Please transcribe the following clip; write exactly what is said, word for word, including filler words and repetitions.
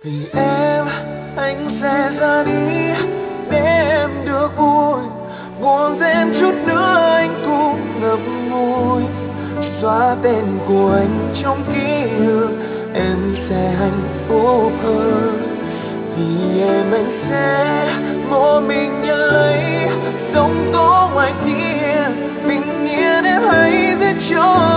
Vì em anh sẽ ra đi để em được vui, buồn thêm chút nữa anh cũng ngậm ngùi, xóa tên của anh trong ký ức em sẽ hạnh phúc hơn. Vì em anh sẽ một mình nhận lấy sống tố ngoài kia, bình yên em hãy viết cho